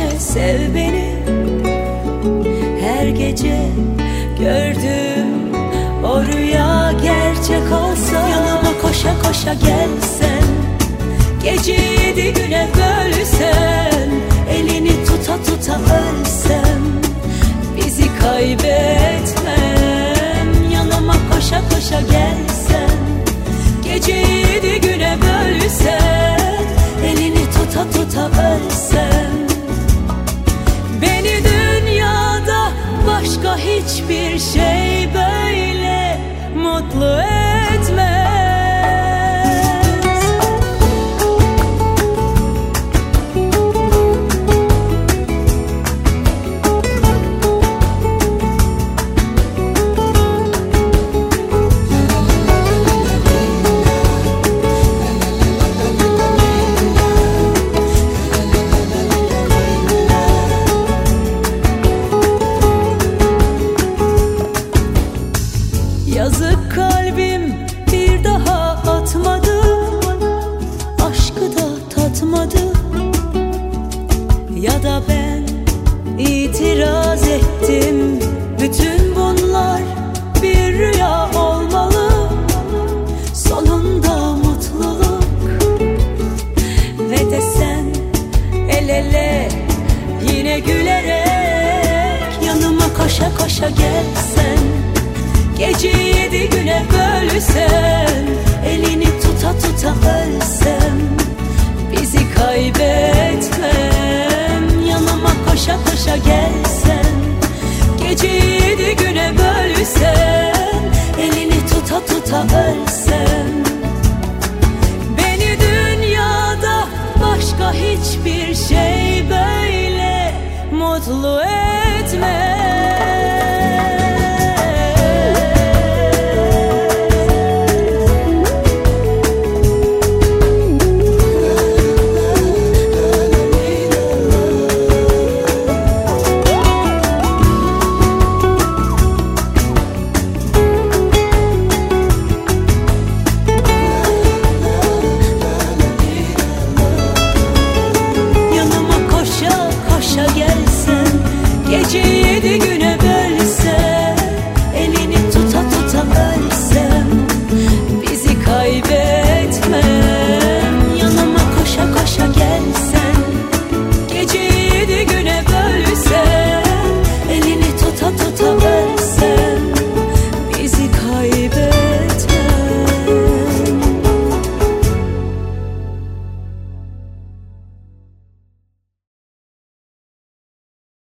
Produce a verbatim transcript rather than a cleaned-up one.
gece sev beni. Her gece gördüm o rüya gerçek olsa, yanıma koşa koşa gelsen, gece yedi güne bölsen, elini tuta tuta ölsem, bizi kaybetmem. Yanıma koşa koşa gelsen, gece yedi güne bölsen, elini tuta tuta ölsem, beni dünyada başka hiçbir şey böyle mutlu etmez. Yazık kalbim bir daha atmadı, aşkı da tatmadı. Ya da ben itiraz ettim, bütün bunlar bir rüya olmalı. Sonunda mutluluk ve de sen el ele yine gülerek, yanıma koşa koşa gelsen, gece yedi güne bölsen, elini tuta tuta ölsem, bizi kaybetme.